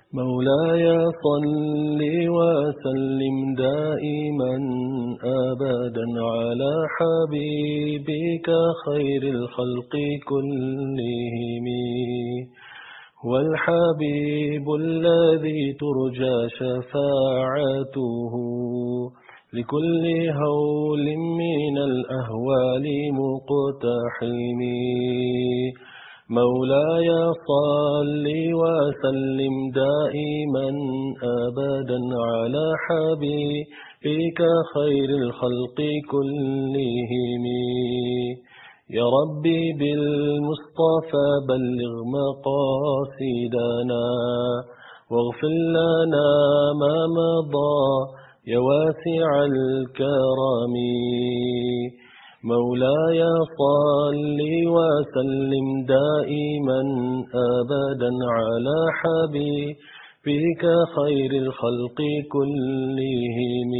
مولاي صل وسلم دائما أبدا على حبيبك خير الخلق كلهم والحبيب الذي ترجى شفاعته لكل هول من الأهوال مقتحم مولاي صل وسلم دائما أبدا على حبيبك خير الخلق كلهم يا ربي بالمصطفى بلغ مقاصدنا واغفر لنا ما مضى يا واسع الكرم مولاي صل وسلم دائما أبدا على حبيبك خير الخلق كلهم.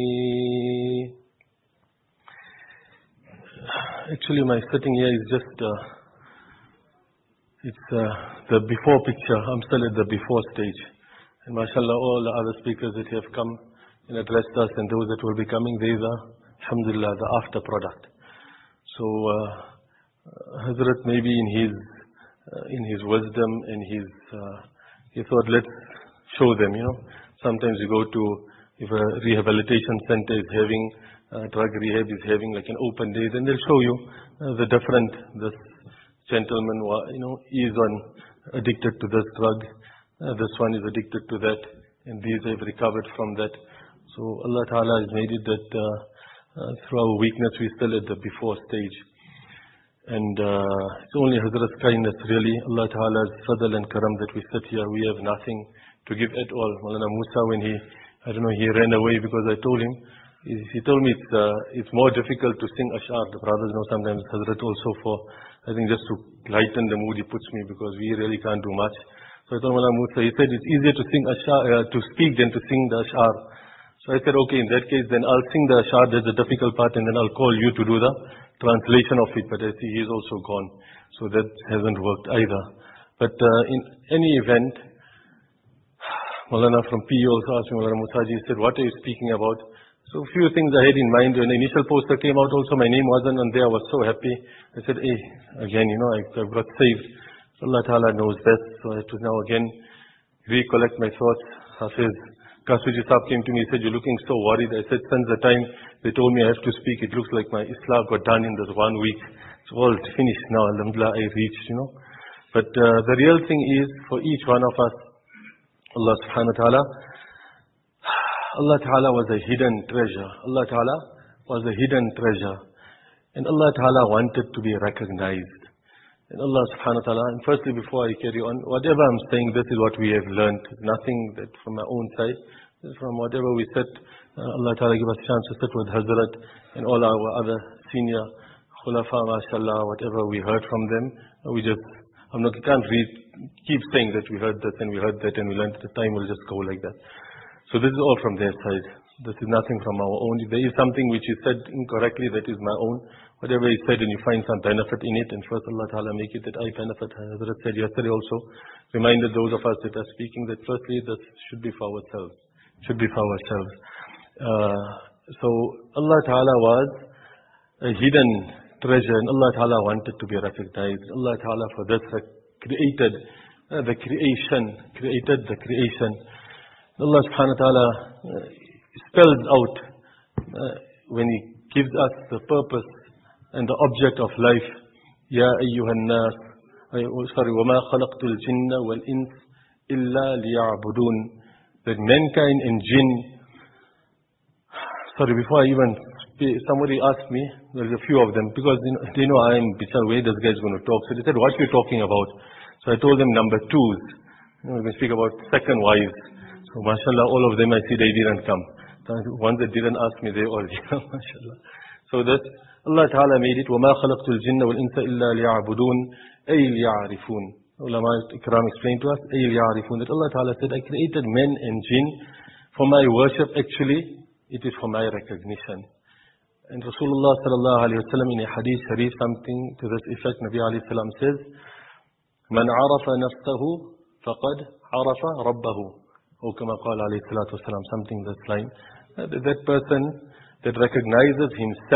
Actually, my sitting here is just, it's the before picture. I'm still at the before stage. And mashallah, all the other speakers that have come and addressed us and those that will be coming, these are, alhamdulillah, the after product. So, Hazrat maybe in his wisdom and he thought, let's show them, Sometimes you go to, if a rehabilitation center is having, drug rehab is having like an open day, then they'll show you the different, this gentleman, is addicted to this drug, this one is addicted to that, and these have recovered from that. So Allah Ta'ala has made it that through our weakness we're still at the before stage. And it's only Hazrat's kindness really, Allah Ta'ala's fadl and karam that we sit here. We have nothing to give at all. Maulana Musa, when he ran away because I told him, he told me it's more difficult to sing ash'ar. The brothers know sometimes Hazrat also I think just to lighten the mood he puts me because we really can't do much. So I told Maulana Musa, he said it's easier to sing ash'ar, to speak than to sing the ash'ar. So I said, okay, in that case then I'll sing the ash'ar, that's the difficult part, and then I'll call you to do the translation of it. But I see he's also gone. So that hasn't worked either. But in any event, Maulana from PE also asked me, Maulana Musaji, he said, what are you speaking about? So a few things I had in mind. When the initial poster came out also, my name wasn't on there. I was so happy. I said, hey, again, I've got saved. So Allah Ta'ala knows best. So I have to now again recollect my thoughts. Hafiz Kasuji Saab came to me, he said, you're looking so worried. I said, since the time they told me I have to speak, it looks like my Islah got done in this 1 week. It's all finished now. Alhamdulillah, I reached, But the real thing is, for each one of us, Allah subhanahu wa ta'ala, Allah Ta'ala was a hidden treasure. Allah Ta'ala was a hidden treasure. And Allah Ta'ala wanted to be recognized. And Allah Subhanahu wa Ta'ala, and firstly before I carry on, whatever I'm saying, this is what we have learned. Nothing that from my own side. From whatever we said, Allah Ta'ala give us a chance to sit with Hazrat and all our other senior khulafa, mashallah, whatever we heard from them. We can't keep saying that we heard this and we heard that and we learned. The time will just go like that. So this is all from their side. This is nothing from our own. If there is something which is said incorrectly, that is my own. Whatever is said and you find some benefit in it, and first Allah Ta'ala make it that I benefit. Hazrat said yesterday also, reminded those of us that are speaking that firstly this should be for ourselves. So Allah Ta'ala was a hidden treasure and Allah Ta'ala wanted to be recognized. Allah Ta'ala for this created the creation. Allah subhanahu wa ta'ala spells out when He gives us the purpose and the object of life. Ya ayyuhan nas, وَمَا خَلَقْتُ الْجِنَّ وَالْإِنسِ إِلَّا لِيَعْبُدُونَ. That mankind and jinn, before I even speak, somebody asked me, there's a few of them, because they know I'm where this guy is going to talk. So they said, what are you talking about? So I told them number twos. We're going to speak about second wives. So mashallah, all of them I see they didn't come. The ones that didn't ask me, they all did. Mashallah. So that Allah Ta'ala made it, وَمَا خَلَقْتُ الْجِنَّ وَالْإِنسَ إِلَّا لِيَعْبُدُونَ أَيْ لِيَعْرِفُونَ. Ulama Ikram explained to us, أَيْ لِيَعْرِفُونَ, that Allah Ta'ala said, I created men and jinn for my worship. Actually, it is for my recognition. And Rasulullah sallallahu alayhi wa sallam in a hadith sharif, something to this effect, Nabi alayhi salam says, مَنْ عَرَفَ نَفْسَهُ فَقَدْ عَرَفَ رَبَّهُ. Or كما قال عليه الصلاة والسلام, something that's line. That person that recognizes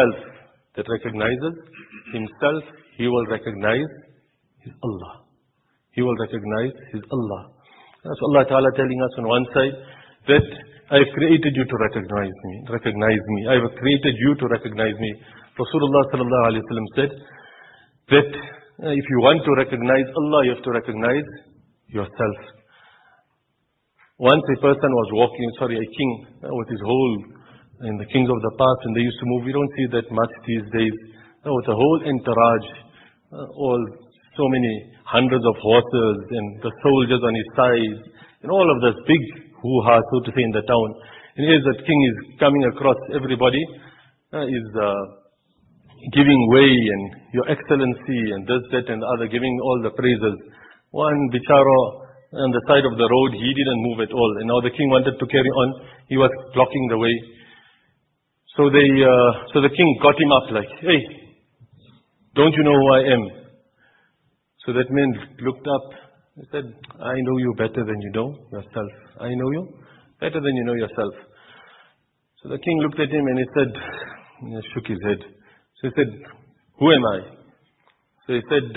himself, he will recognize his Allah. He will recognize his Allah. So Allah Ta'ala telling us on one side that I have created you to recognize me. I have created you to recognize me. Rasulullah Sallallahu Alaihi Wasallam said that if you want to recognize Allah, you have to recognize yourself. Once a person was walking, a king with his whole, and the kings of the past, and they used to move, we don't see that much these days, with a whole entourage, all so many hundreds of horses, and the soldiers on his side, and all of this big hoo-ha, so to say, in the town. And as that king is coming across, everybody is giving way, and your excellency, and this, that, and the other, giving all the praises. One bichara on the side of the road, he didn't move at all. And now the king wanted to carry on. He was blocking the way. So the king got him up like, hey, don't you know who I am? So that man looked up. He said, I know you better than you know yourself. I know you better than you know yourself. So the king looked at him and he said, he shook his head. So he said, who am I? So he said,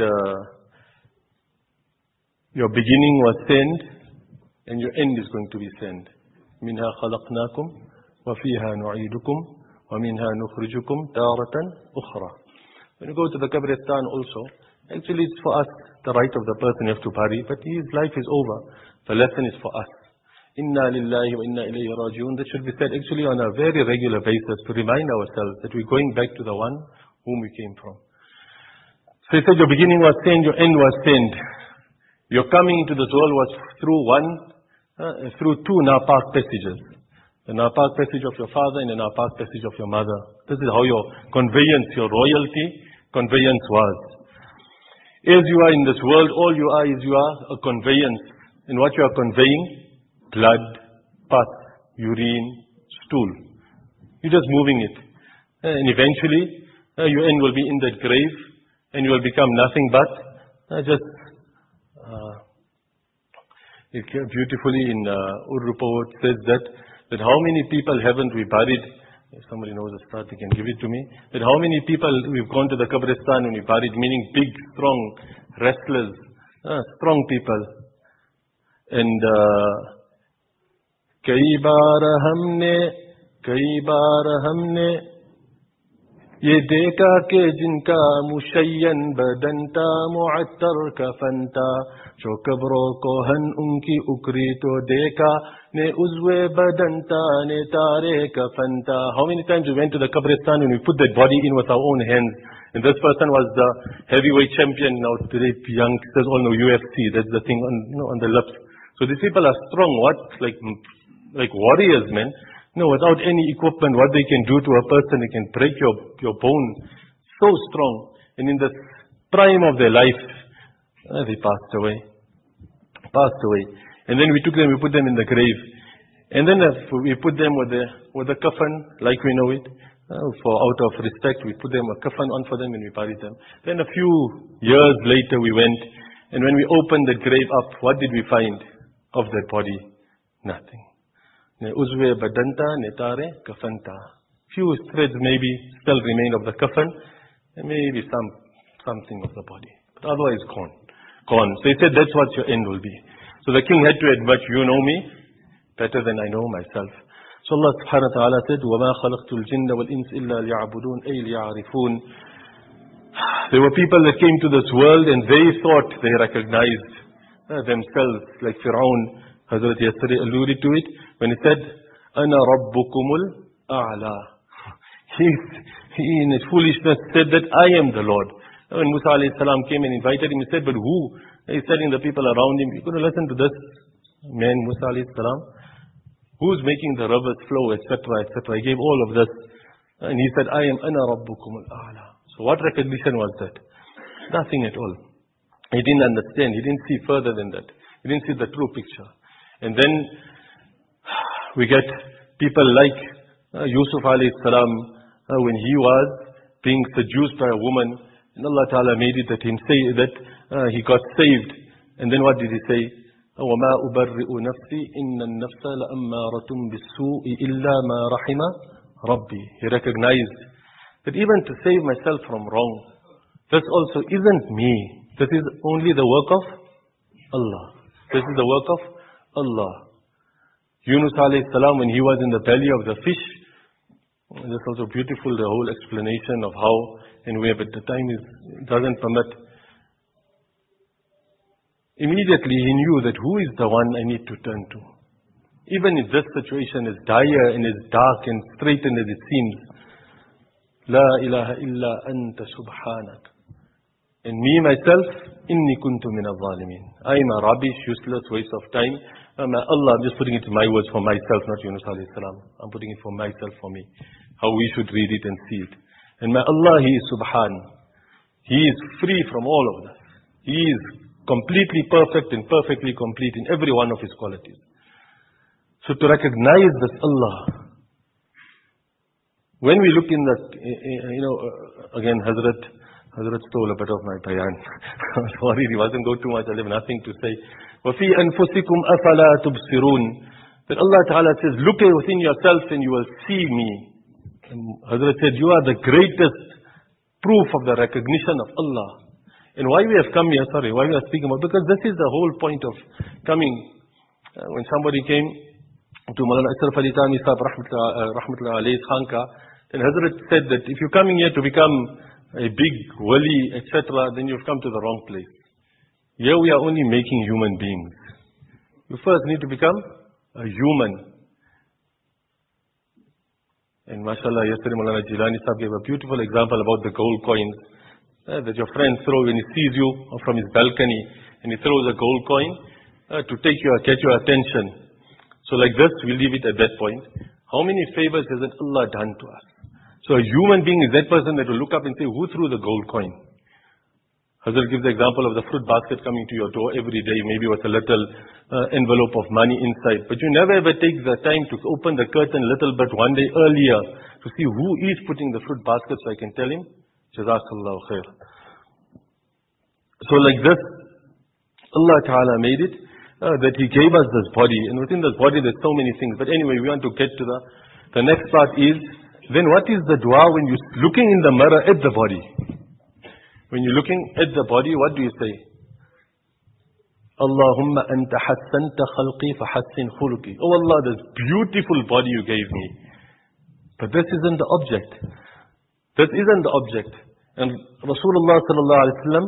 your beginning was sand, and your end is going to be sand. مِنْهَا خَلَقْنَاكُمْ وَفِيهَا نُعِيدُكُمْ وَمِنْهَا نُخْرِجُكُمْ تَارَةً أُخْرَى. When you go to the Qabristan also, actually it's for us, the right of the person you have to bury, but his life is over. The lesson is for us. Inna lillahi wa inna ilayhi raji'un. That should be said actually on a very regular basis to remind ourselves that we're going back to the one whom we came from. So he said your beginning was sand, your end was sand. Your coming into this world was through two Napak passages. The Napak passage of your father and the Napak passage of your mother. This is how your conveyance, your royalty conveyance was. As you are in this world, all you are is you are a conveyance. And what you are conveying? Blood, pus, urine, stool. You're just moving it. And eventually, your end will be in that grave and you will become nothing but just beautifully in Urdu says that how many people haven't we buried? If somebody knows the start, they can give it to me. That how many people we've gone to the Qabristan and we buried, meaning big, strong, wrestlers, strong people. And कई बार हमने ये देखा कि जिनका मुशय्यन बदन था मुअत्तर कफन था जो कब्रों को हन उनकी उकरी तो देखा ने उज़्वे बदन था ने तारे कफन था. How many times we went to the Qabristan and we put that body in with our own hands, and this person was the heavyweight champion. Now today youngsters all know UFC, that's the thing on the lips. So these people are strong, like warriors, man. No, without any equipment, what they can do to a person, they can break your bone. So strong. And in the prime of their life, they passed away. And then we took them, we put them in the grave. And then we put them with the kafan, like we know it. Out of respect, we put them a kafan on for them and we buried them. Then a few years later we went, and when we opened the grave up, what did we find of that body? Nothing. Uzwe badanta netare kafanta. Few threads maybe still remain of the kafan, and maybe something of the body. But otherwise gone. So he said that's what your end will be. So the king had to admit, you know me better than I know myself. So Allah subhanahu wa ta'ala said, وَمَا خَلَقْتُ الْجِنَّ وَالْإِنسِ إِلَّا لِيَعْبُدُونَ أَيْ لِيَعْرِفُونَ. There were people that came to this world and they thought they recognized themselves, like Fir'aun. Hazrat yesterday alluded to it when he said, "Ana Rabbukumul A'la." He in his foolishness said that I am the Lord. When Musa alayhi salam came and invited him, he said, "But who?" He's telling the people around him, "You're going to listen to this man, Musa alayhi salam, who's making the rivers flow, etc., etc." He gave all of this, and he said, "I am Ana Rabbukumul A'la." So what recognition was that? Nothing at all. He didn't understand. He didn't see further than that. He didn't see the true picture. And then we get people like Yusuf alayhi salam, when he was being seduced by a woman, and Allah Ta'ala made it that he got saved. And then what did he say? وَمَا أُبَرِّئُ نَفْسِي إِنَّ النَّفْسَ لَأَمَّارَةٌ بِالسُّوءِ إِلَّا مَا رَحِمَ رَبِّي. He recognized that even to save myself from wrong, this also isn't me. This is only the work of Allah. This is the work of Allah. Yunus alayhi salam, when he was in the belly of the fish, this is also beautiful, the whole explanation of how and where, but the time doesn't permit. Immediately he knew that who is the one I need to turn to. Even if this situation is dire and is dark and straitened as it seems, La ilaha illa anta subhanak. And me myself, inni kuntu min al-zalimin. I am a rubbish, useless waste of time. Allah, I'm just putting it in my words for myself, not Yunus alayhi salam. I'm putting it for myself, for me. How we should read it and see it. And my Allah, He is subhan. He is free from all of this. He is completely perfect and perfectly complete in every one of His qualities. So to recognize this Allah, when we look in that, again, Hazrat stole a bit of my bayan. Sorry, he wasn't go too much. I have nothing to say. وَفِي أَنفُسِكُمْ أَفَلَا تُبْصِرُونَ. That Allah Ta'ala says, look within yourself and you will see me. And Hazrat said, you are the greatest proof of the recognition of Allah. And why we have come here, why we are speaking about, because this is the whole point of coming. When somebody came to Maulana Ashraf Ali Thanvi Sahib Rahmatullah Alayhi's Khanka, then Hazrat said that if you're coming here to become a big wali, etc., then you've come to the wrong place. Here we are only making human beings. You first need to become a human. And mashallah, yesterday Maulana Jilani Sahib gave a beautiful example about the gold coins. That your friend throws when he sees you from his balcony and he throws a gold coin to get your attention. So like this, we leave it at that point. How many favors has Allah done to us? So a human being is that person that will look up and say, who threw the gold coin? Hazrat gives the example of the fruit basket coming to your door every day, maybe with a little envelope of money inside. But you never ever take the time to open the curtain a little bit one day earlier to see who is putting the fruit basket so I can tell him, Jazakallahu khair. So like this, Allah Ta'ala made it, that He gave us this body. And within this body there's so many things. But anyway, we want to get to the next part is, then what is the dua when you're looking in the mirror at the body? When you're looking at the body, what do you say? Allahumma anta hassanta khalqi fahassin khuluqi. Oh Allah, this beautiful body you gave me. But this isn't the object. This isn't the object. And Rasulullah sallallahu alaihi wasallam,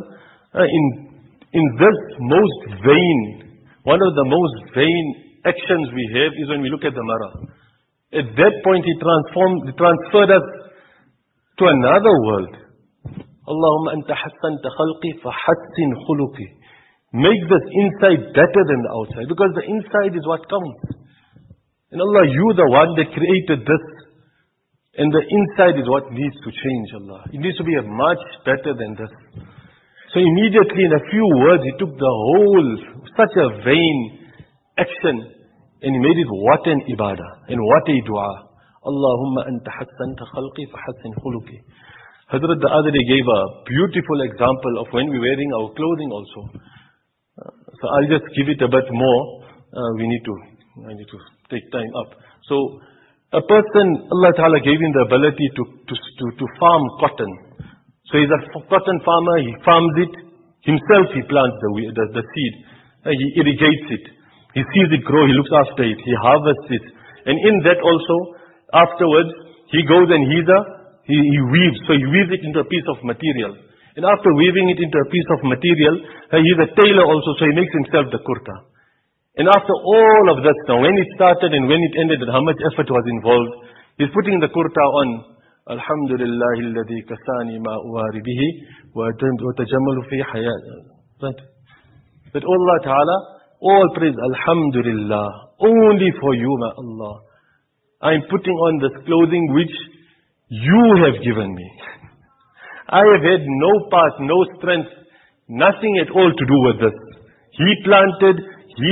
in this most vain, one of the most vain actions we have is when we look at the mirror. At that point He transferred us to another world. Allahumma anta hassanta khalqi fahassin khuluqi. Make this inside better than the outside, because the inside is what counts. And Allah, you the one that created this, and the inside is what needs to change, Allah. It needs to be much better than this. So immediately in a few words He took the whole, such a vain action, and He made it what an ibadah, and what a dua. Allahumma anta hassanta khalqi fahassin khuluqi. Hazrat the other day gave a beautiful example of when we're wearing our clothing also. So I'll just give it a bit more. I need to take time up. So a person, Allah Ta'ala gave him the ability to farm cotton. So he's a cotton farmer, he farms it. Himself he plants the seed. He irrigates it. He sees it grow, he looks after it. He harvests it. And in that also, afterwards, he goes and he weaves. So he weaves it into a piece of material. And after weaving it into a piece of material, he's a tailor also, so he makes himself the kurta. And after all of that, now when it started and when it ended and how much effort was involved, he's putting the kurta on. Alhamdulillah alladhi kasani ma uwari bihi wa tajammalu fi hayat. Right? That Allah Ta'ala, all praise, Alhamdulillah, only for you, my Allah. I'm putting on this clothing which you have given me. I have had no part, no strength, nothing at all to do with this. He planted, he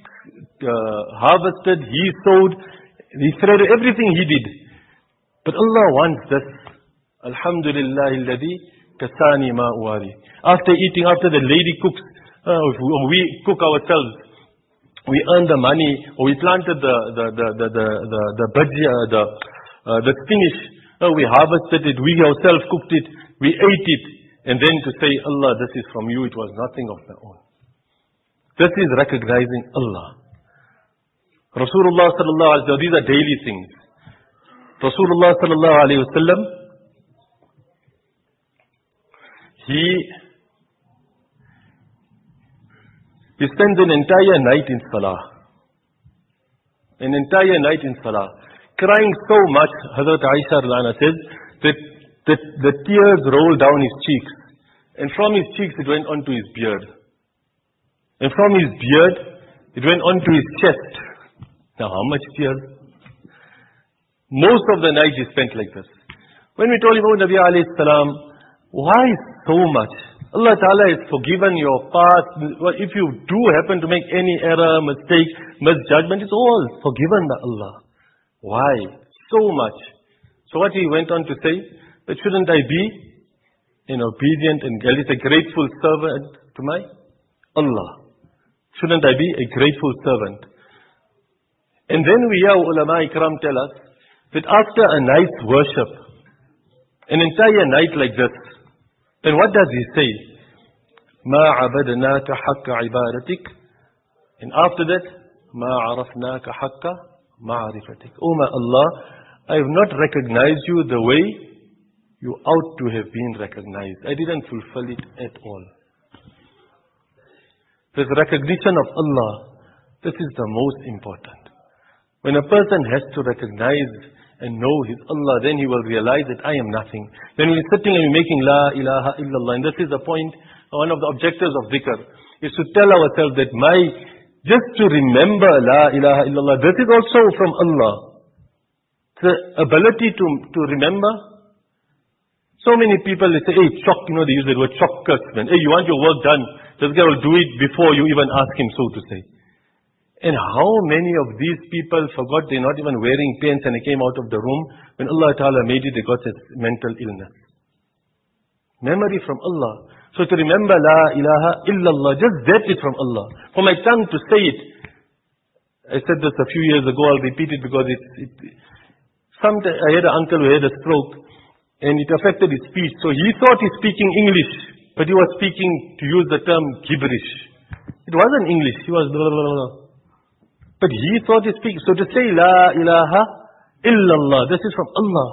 harvested, he sowed, he threaded, everything he did. But Allah wants this. Alhamdulillah alladhi kasani ma uwari. After eating, after the lady cooks, we cook ourselves. we earned the money, or we planted the bhajia, the spinach, we harvested it, we ourselves cooked it, we ate it, and then to say, Allah, this is from you, it was nothing of my own. This is recognizing Allah. Rasulullah sallallahu alaihi wasallam, these are daily things. Rasulullah sallallahu alaihi wasallam, he spends an entire night in salah. An entire night in salah. Crying so much, Hazrat Aisha Rana says, that the tears rolled down his cheeks. And from his cheeks it went onto his beard. And from his beard it went onto his chest. Now how much tears? Most of the night he spent like this. When we told him, oh Nabi alayhi salam, why so much? Allah Ta'ala has forgiven your past. If you do happen to make any error, mistake, misjudgment, it's all forgiven by Allah. Why? So much. So what he went on to say, that shouldn't I be an obedient and at least a grateful servant to my Allah? Shouldn't I be a grateful servant? And then we hear ulama ikram tell us that after a night's worship, an entire night like this, then what does he say? مَا عَبَدْنَاكَ حَقَّ عِبَادَتِكَ. And after that, مَا عَرَفْنَاكَ حَقَّ مَعْرِفَتِكَ. Oh my Allah, I have not recognized you the way you ought to have been recognized. I didn't fulfill it at all. This recognition of Allah, this is the most important. When a person has to recognize and know his Allah, then he will realize that I am nothing. Then we're sitting and we're making La ilaha illallah. And this is the point, one of the objectives of dhikr, is to tell ourselves that just to remember La ilaha illallah, this is also from Allah. The ability to remember. So many people, they say, hey, chok, they use the word chokkas, man. Hey, you want your work done, this guy will do it before you even ask him, so to say. And how many of these people forgot they're not even wearing pants and they came out of the room when Allah Ta'ala made it, they got a mental illness. Memory from Allah. So to remember La ilaha illallah, just that is from Allah. For my tongue to say it, I said this a few years ago, I'll repeat it because I had an uncle who had a stroke and it affected his speech. So he thought he's speaking English, but he was speaking, to use the term, gibberish. It wasn't English, he was blah, blah, blah. But he thought he speaks. So to say La ilaha illallah, this is from Allah.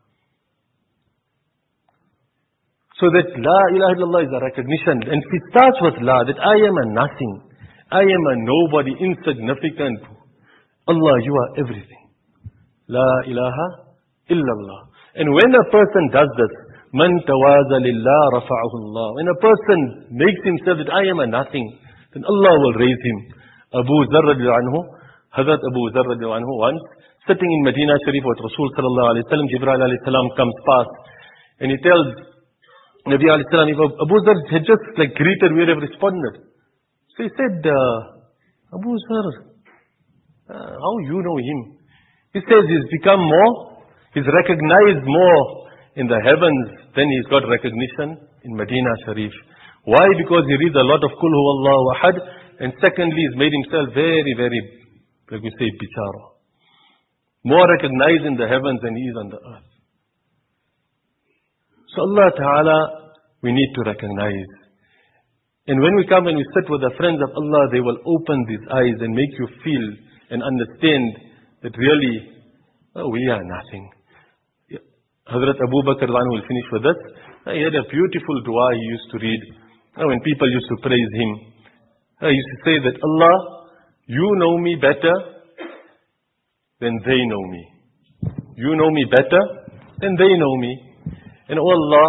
So that La ilaha illallah is a recognition. And it starts with La, that I am a nothing. I am a nobody, insignificant. Allah, you are everything. La ilaha illallah. And when a person does this, Man tawaza lillah rafa'ahu Allah. When a person makes himself that I am a nothing, then Allah will raise him. Abu Dharr radiallahu anhu, Hazrat Abu Dharr radiallahu anhu, once sitting in Medina Sharif with Rasul sallallahu alayhi wa sallam, Jibreel alayhi salam comes past and he tells Nabi alayhi salam, if Abu Dharr had just greeted, we would have responded. So he said, Abu Dharr, how you know him? He says he's become he's recognized more in the heavens than he's got recognition in Medina Sharif. Why? Because he reads a lot of Kul Huwallahu Ahad. And secondly, he's made himself very, very, like we say, bichara. More recognized in the heavens than he is on the earth. So Allah Ta'ala, we need to recognize. And when we come and we sit with the friends of Allah, they will open these eyes and make you feel and understand that really, we are nothing. Hazrat Abu Bakr will finish with this. He had a beautiful dua he used to read. When people used to praise him, he used to say that, Allah, you know me better than they know me. You know me better than they know me. And oh Allah,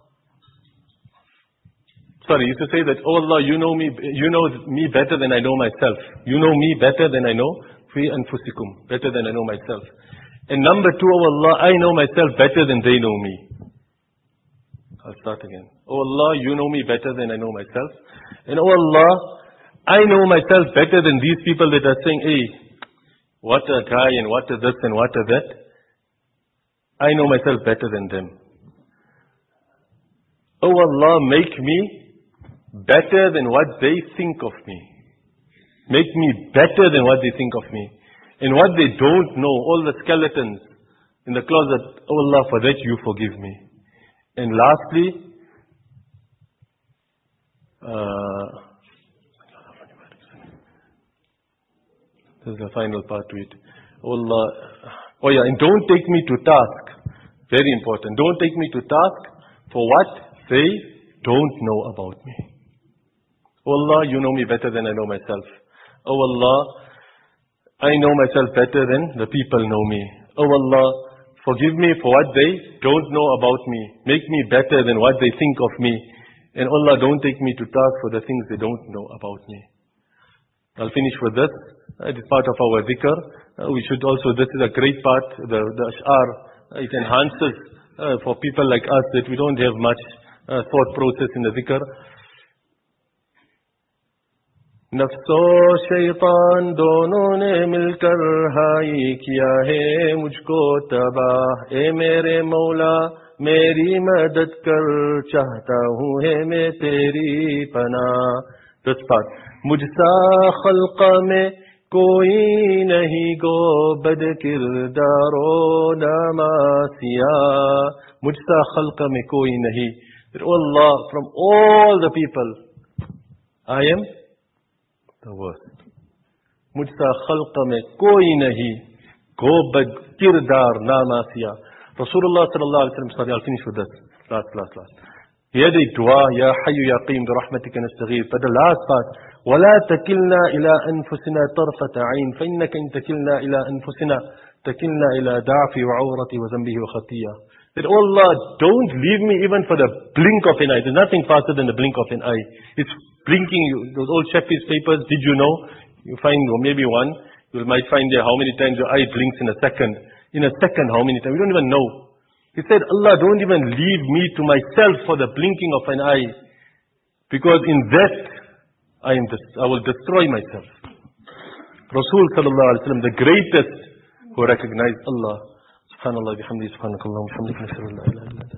he used to say that, oh Allah, you know me better than I know myself. You know me better than I know fi anfusikum, better than I know myself. And number two, oh Allah, I know myself better than they know me. I'll start again. Oh Allah, you know me better than I know myself. And oh Allah, I know myself better than these people that are saying, hey, what a guy and what a this and what a that. I know myself better than them. Oh Allah, make me better than what they think of me. make me better than what they think of me. And what they don't know, all the skeletons in the closet, oh Allah, for that you forgive me. And lastly, this is the final part to it. Oh Allah, oh yeah, and don't take me to task. Very important. Don't take me to task for what they don't know about me. Oh Allah, you know me better than I know myself. Oh Allah, I know myself better than the people know me. Oh Allah, forgive me for what they don't know about me. Make me better than what they think of me. And Allah, don't take me to task for the things they don't know about me. I'll finish with this. It is part of our dhikr. We should also, this is a great part, the ash'ar. It enhances for people like us that we don't have much thought process in the dhikr. नफ्सो शैतान दोनों ने मिलकर high किया है मुझको तबाह ए मेरे मौला मेरी मदद कर चाहता हूँ है मैं तेरी पनाह This part. मुझसा खल्क़ में कोई नहीं गो बद किरदारो नमासिया मुझसा खल्क़ में कोई नहीं. Oh Allah, from all the people I am the worst. मुझसा खल्क़ में कोई नहीं गो बद किरदार नामासिया. Rasulullah sallallahu alaihi wasallam, sorry, I'll finish with this. Last. He had a dua, Ya Hayyu Ya Qayyum bi rahmatika nastaghith. But the last part, وَلَا تَكِلْنَا إِلَىٰ أَنفُسِنَا طَرْفَةَ عَيْنٍ فَإِنَّكَ إِن تَكِلْنَا إِلَىٰ أَنفُسِنَا تَكِلْنَا إِلَىٰ ضَعْفِ وَعَوْرَةِ وَذَنبِهِ وَخَطِيئَةِ. That, oh Allah, don't leave me even for the blink of an eye. There's nothing faster than the blink of an eye. It's blinking. Those old Shaffi's papers, did you know? You find, or maybe one, you might find there how many times your eye blinks in a second. In a second, how many times? We don't even know. He said, Allah, don't even leave me to myself for the blinking of an eye. Because in that, I will destroy myself. Rasul sallallahu alaihi wasallam, the greatest who recognized Allah. Subhanallah, bihamdi, subhanakallah, bihamdik, nashhadu an la ilaha illa anta.